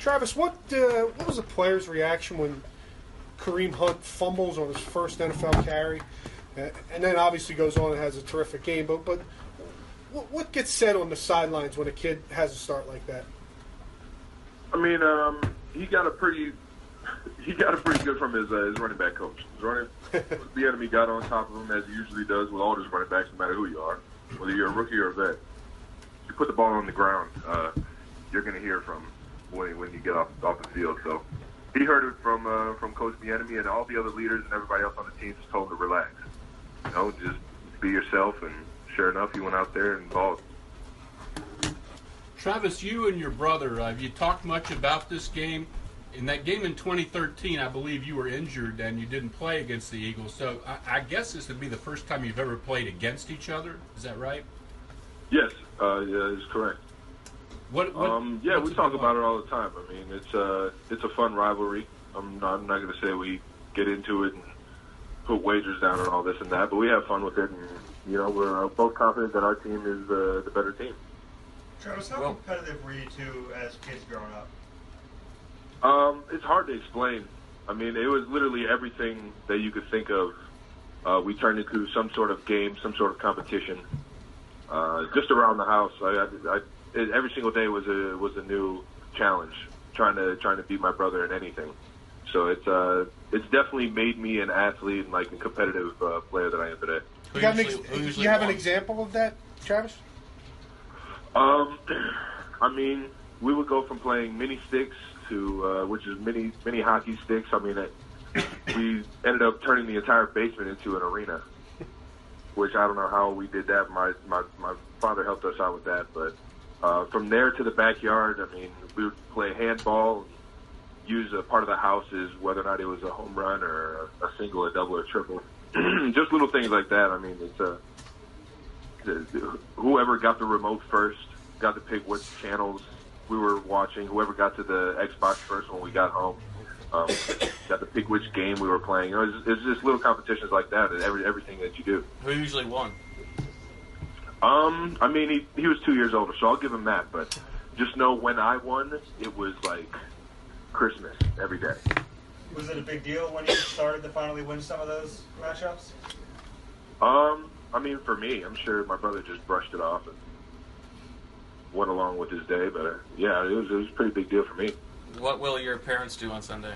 Travis, what was the player's reaction when Kareem Hunt fumbles on his first NFL carry, and then obviously goes on and has a terrific game? But what gets said on the sidelines when a kid has a start like that? I mean, he got a pretty good from his running back coach. The enemy got on top of him, as he usually does with all his running backs, no matter who you are, whether you're a rookie or a vet. You put the ball on the ground, you're going to hear from when you get off the field. So he heard it from Coach Bieniemy, and all the other leaders and everybody else on the team just told him to relax. You know, just be yourself. And sure enough, he went out there and balled. Travis, you and your brother, have you talked much about this game? In that game in 2013, I believe you were injured and you didn't play against the Eagles. So I guess this would be the first time you've ever played against each other. Is that right? Yes, it's correct. We talk about it all the time. I mean, it's a fun rivalry. I'm not going to say we get into it and put wagers down and all this and that, but we have fun with it. And we're both confident that our team is the better team. Travis, how competitive were you two as kids growing up? It's hard to explain. I mean, it was literally everything that you could think of. We turned into some sort of game, some sort of competition. Just around the house, every single day was a new challenge. Trying to beat my brother in anything. So it's definitely made me an athlete and like a competitive player that I am today. You have an example of that, Travis? I mean, we would go from playing mini sticks to which is mini hockey sticks. I mean, we ended up turning the entire basement into an arena, which I don't know how we did that. My father helped us out with that, but from there to the backyard, I mean, we would play handball, use a part of the house as whether or not it was a home run or a single, a double, or a triple. Just little things like that. I mean, it's whoever got the remote first got to pick what channels we were watching. Whoever got to the Xbox first when we got home got to pick which game we were playing. It's just little competitions like that and everything that you do. Who usually won? I mean, he was 2 years older, so I'll give him that. But just know when I won, it was like Christmas every day. Was it a big deal when you started to finally win some of those matchups? I mean, for me, I'm sure my brother just brushed it off and went along with his day. But yeah, it was a pretty big deal for me. What will your parents do on Sunday?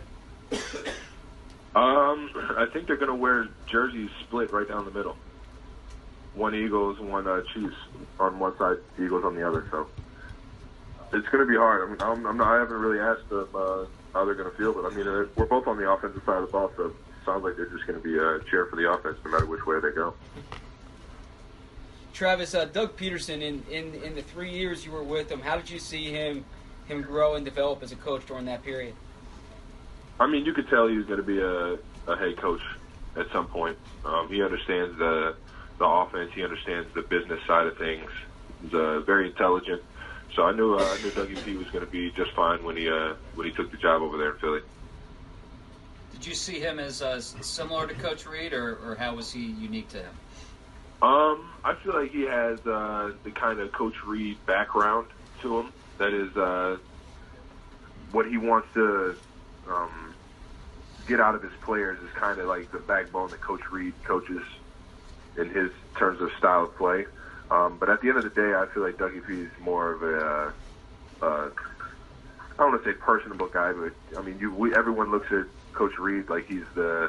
I think they're going to wear jerseys split right down the middle. One Eagles, one Chiefs on one side, Eagles on the other. So it's going to be hard. I mean, I haven't really asked them how they're going to feel, but I mean, we're both on the offensive side of the ball, so it sounds like they're just going to be a cheer for the offense no matter which way they go. Travis, Doug Peterson, in the 3 years you were with him, how did you see him grow and develop as a coach during that period? I mean, you could tell he was going to be a head coach at some point. He understands the offense. He understands the business side of things. He's very intelligent. So I knew Dougie P was going to be just fine when he took the job over there in Philly. Did you see him as similar to Coach Reid, or how was he unique to him? I feel like he has the kind of Coach Reid background to him. That is what he wants to get out of his players is kind of like the backbone that Coach Reid coaches in his terms of style of play. But at the end of the day, I feel like Dougie P is more of a I don't want to say personable guy, but I mean, everyone looks at Coach Reid like he's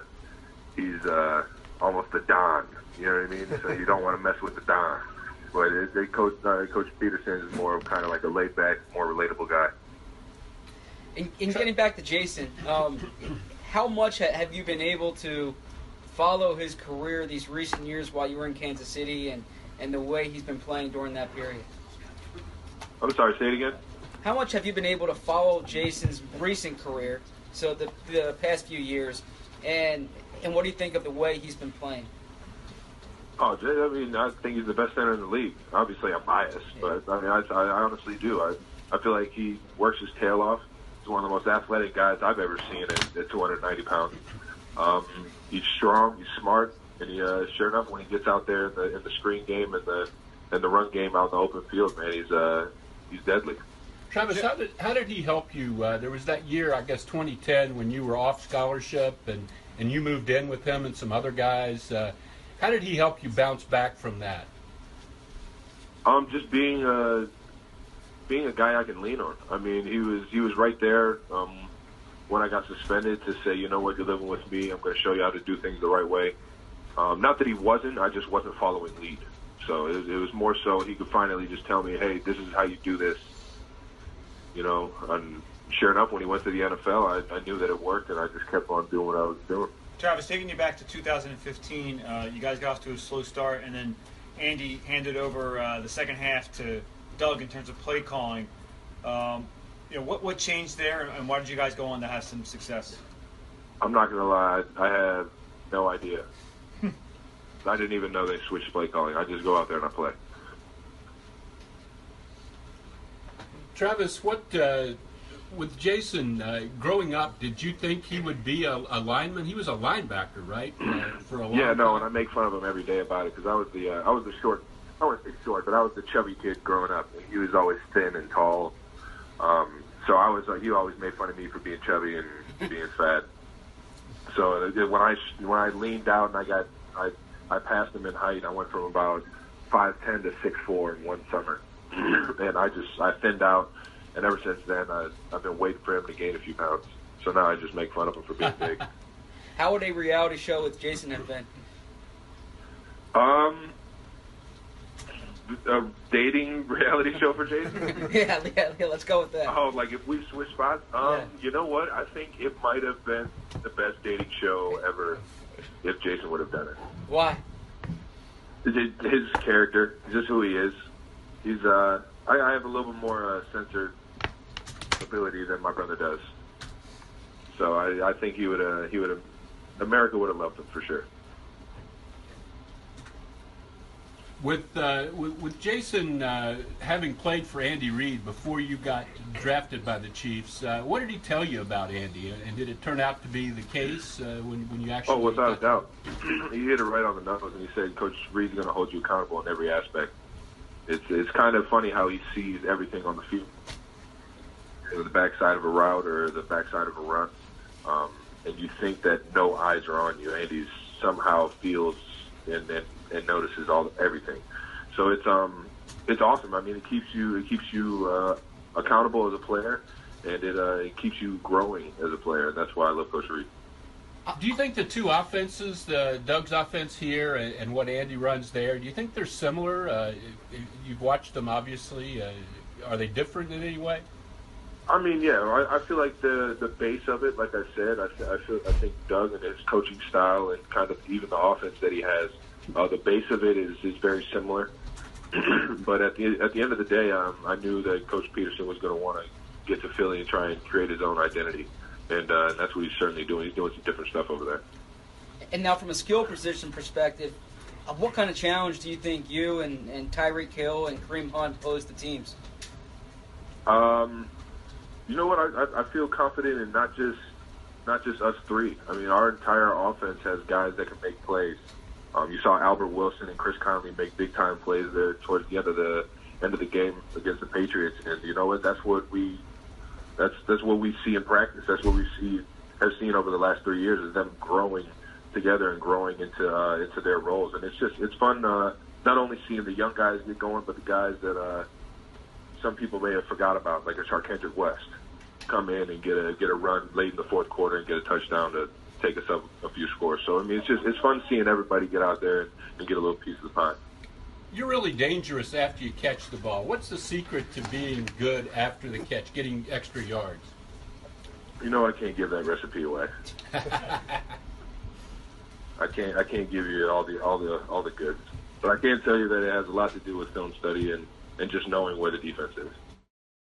almost the Don. You know what I mean? So you don't want to mess with the Don. But Coach Peterson is more of kind of like a laid-back, more relatable guy. In getting back to Jason, how much have you been able to follow his career these recent years while you were in Kansas City and the way he's been playing during that period? I'm sorry, say it again? How much have you been able to follow Jason's recent career, so the past few years, and what do you think of the way he's been playing? Oh, I mean, I think he's the best center in the league. Obviously, I'm biased, but I mean, I honestly do. I feel like he works his tail off. He's one of the most athletic guys I've ever seen at 290 pounds. He's strong, he's smart, and he sure enough, when he gets out there in the screen game and the run game out in the open field, man, he's deadly. Travis, how did he help you? There was that year, I guess 2010, when you were off scholarship and you moved in with him and some other guys. How did he help you bounce back from that? Just being a guy I can lean on. I mean, he was right there when I got suspended to say, you know what, you're living with me. I'm going to show you how to do things the right way. Not that he wasn't, I just wasn't following lead. So it was more so he could finally just tell me, hey, this is how you do this. You know, and sure enough, when he went to the NFL, I knew that it worked, and I just kept on doing what I was doing. Travis, taking you back to 2015, you guys got off to a slow start, and then Andy handed over the second half to Doug in terms of play calling. What changed there, and why did you guys go on to have some success? I'm not going to lie, I have no idea. I didn't even know they switched play calling. I just go out there and I play. Travis, what with Jason growing up, did you think he would be a lineman? He was a linebacker, right? For a long yeah, no, time. and I make fun of him every day about it because I was the short. I wouldn't say short, but I was the chubby kid growing up. And he was always thin and tall. So I was. He always made fun of me for being chubby and being fat. So when I leaned out and I passed him in height. I went from about 5'10" to 6'4" in one summer, and I thinned out. And ever since then, I've been waiting for him to gain a few pounds. So now I just make fun of him for being big. How would a reality show with Jason have been? A dating reality show for Jason? yeah, let's go with that. Oh, like if we switch spots? You know what? I think it might have been the best dating show ever if Jason would have done it. Why? His character, just who he is. He's I have a little bit more censored ability than my brother does. So I think he would have America would have loved him for sure. With Jason having played for Andy Reid before you got drafted by the Chiefs, what did he tell you about Andy? And did it turn out to be the case when you actually? Oh, without a doubt. He hit it right on the nose, and he said, Coach Reid's going to hold you accountable in every aspect. It's kind of funny how he sees everything on the field, the backside of a route or the backside of a run, and you think that no eyes are on you. Andy somehow feels and notices everything. So it's awesome. I mean, it keeps you accountable as a player, and it keeps you growing as a player. And that's why I love Coach Reid. Do you think the two offenses, Doug's offense here and what Andy runs there, do you think they're similar? You've watched them, obviously. Are they different in any way? I mean, yeah. I feel like the base of it, like I said, I think Doug and his coaching style and kind of even the offense that he has, the base of it is very similar. But at the end of the day, I knew that Coach Peterson was going to want to get to Philly and try and create his own identity. And that's what he's certainly doing. He's doing some different stuff over there. And now from a skill position perspective, what kind of challenge do you think you and Tyreek Hill and Kareem Hunt pose to teams? You know what? I feel confident in not just us three. I mean, our entire offense has guys that can make plays. You saw Albert Wilson and Chris Conley make big time plays there towards the end of the game against the Patriots. And you know what? That's what we see in practice. That's what we have seen over the last 3 years is them growing together and growing into their roles. And it's fun not only seeing the young guys get going, but the guys that some people may have forgot about, like a Charkendrick West, come in and get a run late in the fourth quarter and get a touchdown to take us up a few scores. So I mean, it's fun seeing everybody get out there and get a little piece of the pie. You're really dangerous after you catch the ball. What's the secret to being good after the catch, getting extra yards? You know, I can't give that recipe away. I can't give you all the goods, but I can tell you that it has a lot to do with film study and just knowing where the defense is.